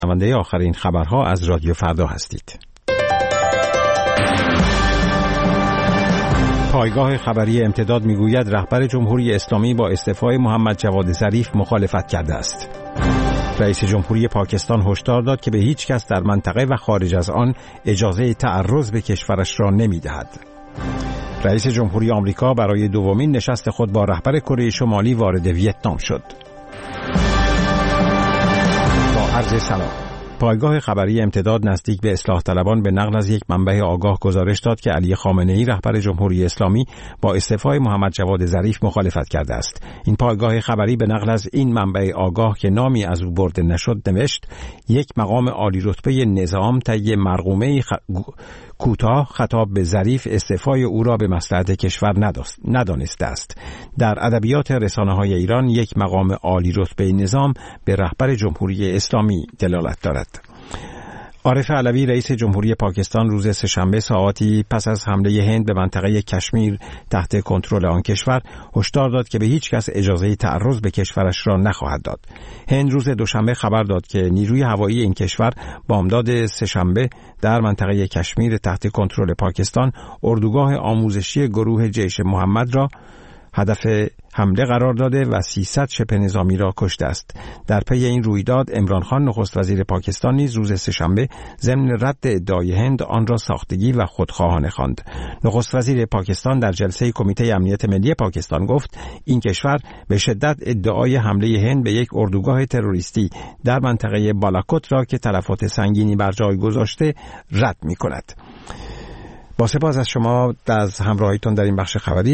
شنونده آخرین خبرها از رادیو فردا هستید. پایگاه خبری امتداد میگوید رهبر جمهوری اسلامی با استعفای محمد جواد ظریف مخالفت کرده است. رئیس جمهوری پاکستان هشدار داد که به هیچ کس در منطقه و خارج از آن اجازه تعرض به کشورش را نمی‌دهد. رئیس جمهوری آمریکا برای دومین نشست خود با رهبر کره شمالی وارد ویتنام شد. با عرض سلام. پایگاه خبری امتداد نزدیک به اصلاح طلبان به نقل از یک منبع آگاه گزارش داد که علی خامنه‌ای رهبر جمهوری اسلامی با استعفای محمد جواد ظریف مخالفت کرده است. این پایگاه خبری به نقل از این منبع آگاه که نامی از او برده نشد نوشت: یک مقام عالی رتبه نظام طی مرقومه کوتاه خطاب به ظریف استعفای او را به مصلحت کشور ندانسته است. در ادبیات رسانه‌های ایران یک مقام عالی رتبه نظام به رهبر جمهوری اسلامی دلالت دارد. عارف علوی رئیس جمهوری پاکستان روز سه‌شنبه ساعاتی پس از حمله هند به منطقه کشمیر تحت کنترل آن کشور هشدار داد که به هیچ کس اجازه تعرض به کشورش را نخواهد داد. هند روز دوشنبه خبر داد که نیروی هوایی این کشور بامداد سه‌شنبه در منطقه کشمیر تحت کنترل پاکستان اردوگاه آموزشی گروه جیش محمد را هدف حمله قرار داده و 300 شبه نظامی را کشته است. در پی این رویداد عمران خان نخست وزیر پاکستان نیز روز سه‌شنبه ضمن رد ادعای هند آن را ساختگی و خودخواهانه خواند. نخست وزیر پاکستان در جلسه کمیته امنیت ملی پاکستان گفت این کشور به شدت ادعای حمله هند به یک اردوگاه تروریستی در منطقه بالاکوت را که تلفات سنگینی بر جای گذاشته رد می‌کند. با سپاس از شما از همراهیتون در این بخش خبری.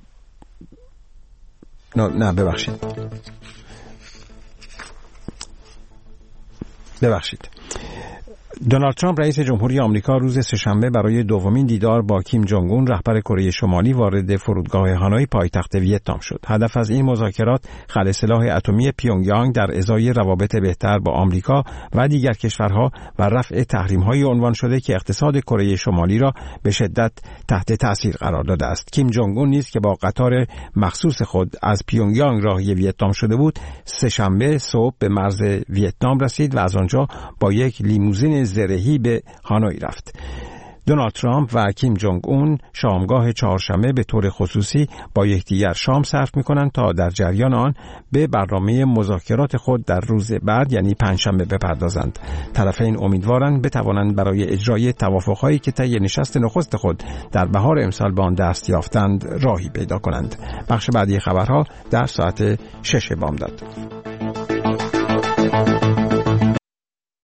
ببخشید. دونالد ترامپ رئیس جمهوری آمریکا روز سه‌شنبه برای دومین دیدار با کیم جونگ اون رهبر کره شمالی وارد فرودگاه هانوی پایتخت ویتنام شد. هدف از این مذاکرات خلع سلاح اتمی پیونگیانگ در ازای روابط بهتر با آمریکا و دیگر کشورها و رفع تحریم‌های عنوان شده که اقتصاد کره شمالی را به شدت تحت تاثیر قرار داده است. کیم جونگ اون نیز که با قطار مخصوص خود از پیونگیانگ راهی ویتنام شده بود، سه‌شنبه صبح به مرز ویتنام رسید و از آنجا با یک لیموزین زرهی به هانوی رفت. دونالد ترامپ و کیم جونگ اون شامگاه چهارشنبه به طور خصوصی با یکدیگر شام صرف می‌کنند تا در جریان آن به برنامه مذاکرات خود در روز بعد یعنی پنجشنبه بپردازند. طرفین امیدوارند بتوانند برای اجرای توافق‌هایی که طی نشست نخست خود در بهار امسال به آن دست یافتند راهی پیدا کنند. بخش بعدی خبرها در ساعت 6 بامداد.